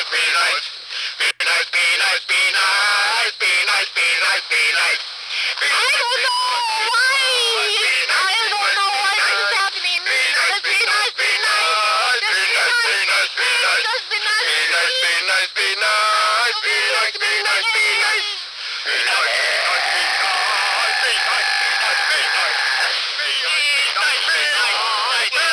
be nice. Be nice, be nice, be nice, be nice, be nice, be nice. I don't know why. I don't know why this is happening. Just be nice, be nice. Just be nice, be nice. Just be nice. Be nice, be nice, be nice. Be nice, be nice, be nice. Be nice, be nice, be nice. Be nice, be nice, be nice. Be nice, be nice, be